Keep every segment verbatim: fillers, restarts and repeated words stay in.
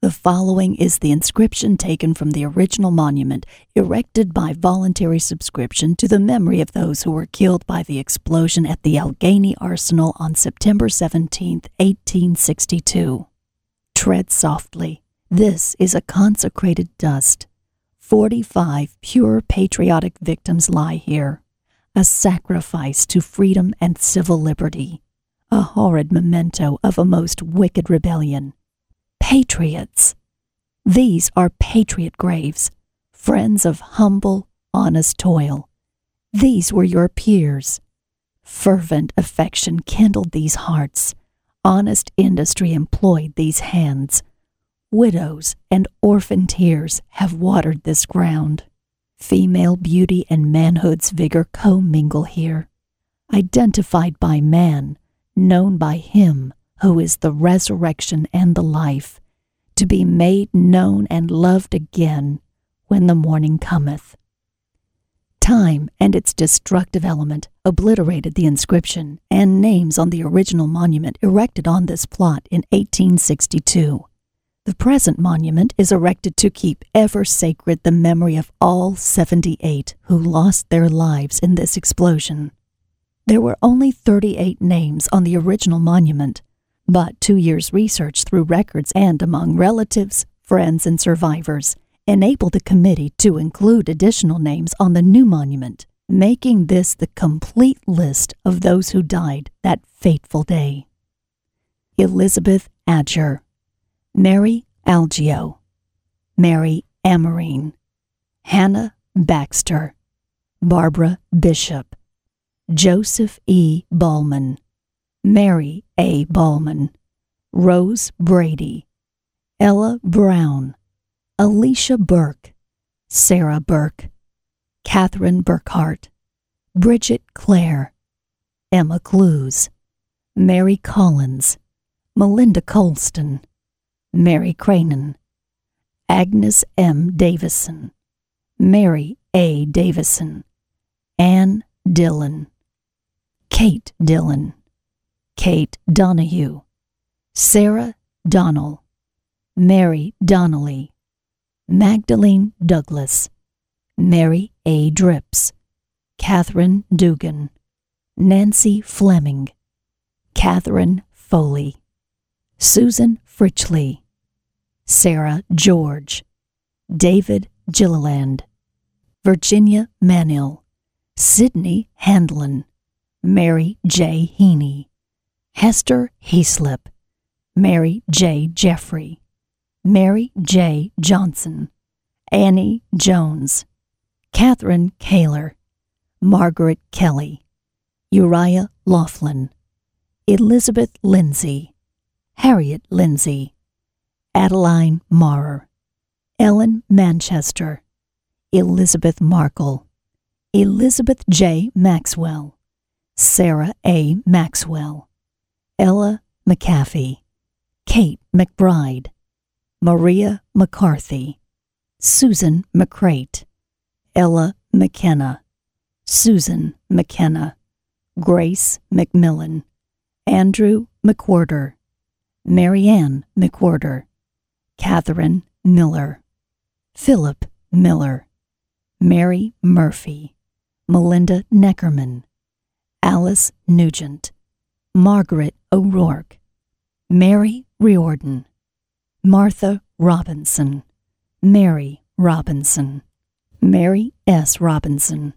The following is the inscription taken from the original monument erected by voluntary subscription to the memory of those who were killed by the explosion at the Allegheny Arsenal on September seventeenth, eighteen sixty-two. Tread softly. This is a consecrated dust. Forty-five pure patriotic victims lie here, a sacrifice to freedom and civil liberty, a horrid memento of a most wicked rebellion. Patriots! These are patriot graves, friends of humble, honest toil. These were your peers. Fervent affection kindled these hearts. Honest industry employed these hands. Widows and orphan tears have watered this ground. Female beauty and manhood's vigor commingle here. Identified by man, known by him who is the resurrection and the life, to be made known and loved again when the morning cometh. Time and its destructive element obliterated the inscription and names on the original monument erected on this plot in eighteen sixty-two. The present monument is erected to keep ever sacred the memory of all seventy-eight who lost their lives in this explosion. There were only thirty-eight names on the original monument, but two years' research through records and among relatives, friends, and survivors enabled the committee to include additional names on the new monument, making this the complete list of those who died that fateful day. Elizabeth Adger, Mary Algeo, Mary Amarine, Hannah Baxter, Barbara Bishop, Joseph E. Ballman, Mary A. Ballman, Rose Brady, Ella Brown, Alicia Burke, Sarah Burke, Catherine Burkhart, Bridget Clare, Emma Clues, Mary Collins, Melinda Colston, Mary Cranen, Agnes M. Davison, Mary A. Davison, Anne Dillon, Kate Dillon, Kate Donahue, Sarah Donnell, Mary Donnelly, Magdalene Douglas, Mary A. Drips, Catherine Dugan, Nancy Fleming, Catherine Foley, Susan Fritchley, Sarah George, David Gilliland, Virginia Manill, Sidney Handlin, Mary J. Heaney, Hester Heaslip, Mary J. Jeffrey, Mary J. Johnson, Annie Jones, Catherine Kaler, Margaret Kelly, Uriah Laughlin, Elizabeth Lindsay, Harriet Lindsay, Adeline Maurer, Ellen Manchester, Elizabeth Markle, Elizabeth J. Maxwell, Sarah A. Maxwell, Ella McAfee, Kate McBride, Maria McCarthy, Susan McCrate, Ella McKenna, Susan McKenna, Grace McMillan, Andrew McWhorter, Marianne McWhorter, Catherine Miller, Philip Miller, Mary Murphy, Melinda Neckerman, Alice Nugent, Margaret O'Rourke, Mary Riordan, Martha Robinson, Mary Robinson, Mary S. Robinson,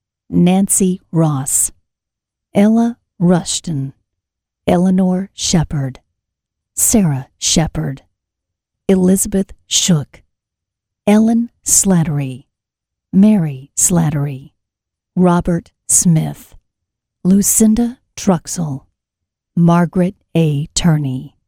Nancy Ross, Ella Rushton, Eleanor Shepard, Sarah Shepard, Elizabeth Shook, Ellen Slattery, Mary Slattery, Robert Smith, Lucinda Truxell, Margaret A. Turney.